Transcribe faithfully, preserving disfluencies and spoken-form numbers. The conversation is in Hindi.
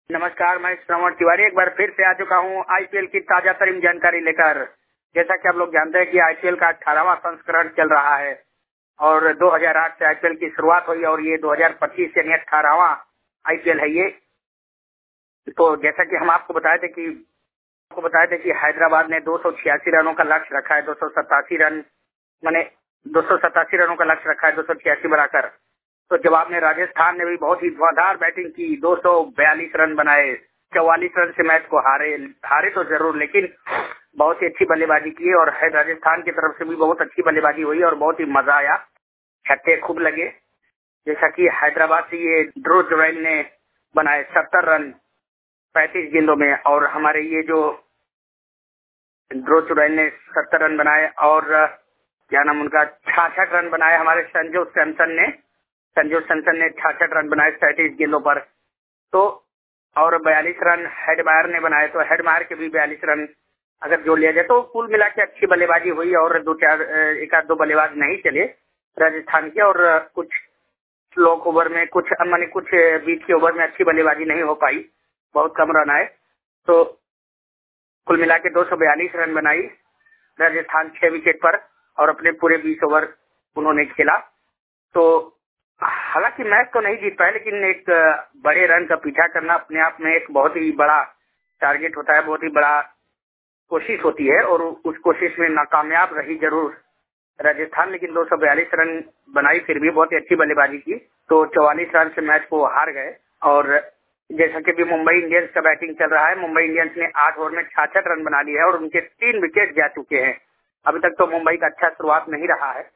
नमस्कार, मैं श्रवण तिवारी एक बार फिर से आ चुका हूँ आईपीएल की ताजा तरीन जानकारी लेकर। जैसा कि आप लोग जानते हैं कि आईपीएल का अठारहवां संस्करण चल रहा है और दो हज़ार आठ से आईपीएल की शुरुआत हुई और ये दो हज़ार पच्चीस यानी अठारहवां आईपीएल है ये। तो जैसा कि हम आपको बताए थे कि आपको बताए थे कि हैदराबाद ने दो सौ छियासी रनों का लक्ष्य रखा है, दो सौ सतासी रन मैंने दो सौ सतासी रनों का लक्ष्य रखा है, दो सौ छियासी बनाकर। तो जवाब में राजस्थान ने भी बहुत ही धुआंधार बैटिंग की, दो सौ बयालीस रन बनाए, चौवालीस रन से मैच को हारे हारे तो जरूर, लेकिन बहुत ही अच्छी बल्लेबाजी की और है राजस्थान की तरफ से भी बहुत अच्छी बल्लेबाजी हुई और बहुत ही मजा आया, छक्के खूब लगे। जैसा कि हैदराबाद से ये ध्रुव जुरैल ने बनाए सत्तर रन पैंतीस गेंदों में और हमारे ये जो ध्रुव जुरैल ने सत्तर रन बनाए और क्या नाम उनका छियासठ रन बनाए, हमारे संजू सैमसन ने संजू सैमसन ने छियासठ रन बनाए सैंतीस गेंदों पर। तो और बयालीस रन हेडमायर ने बनाए, तो हेडमायर के भी बयालीस रन अगर जोड़ लिया जाए तो कुल मिला के अच्छी बल्लेबाजी हुई और दो चार एक आध दो बल्लेबाज नहीं चले राजस्थान के और कुछ स्लो ओवर में कुछ माने कुछ बीच के ओवर में अच्छी बल्लेबाजी नहीं हो पाई, बहुत कम रन आए। तो कुल मिला के दो सौ बयालीस रन बनाई राजस्थान छह विकेट पर और अपने पूरे बीस ओवर उन्होंने खेला। तो हालांकि मैच तो नहीं जीत पाए, लेकिन एक बड़े रन का पीछा करना अपने आप में एक बहुत ही बड़ा टारगेट होता है, बहुत ही बड़ा कोशिश होती है और उस कोशिश में नाकामयाब रही जरूर राजस्थान, लेकिन दो सौ बयालीस रन बनाई, फिर भी बहुत ही अच्छी बल्लेबाजी की। तो चौवालीस रन से मैच को हार गए। और जैसा कि भी मुंबई इंडियंस का बैटिंग चल रहा है, मुंबई इंडियंस ने आठ ओवर में छियासठ रन बना लिए हैं और उनके तीन विकेट जा चुके हैं। अभी तक तो मुंबई का अच्छा शुरुआत नहीं रहा है।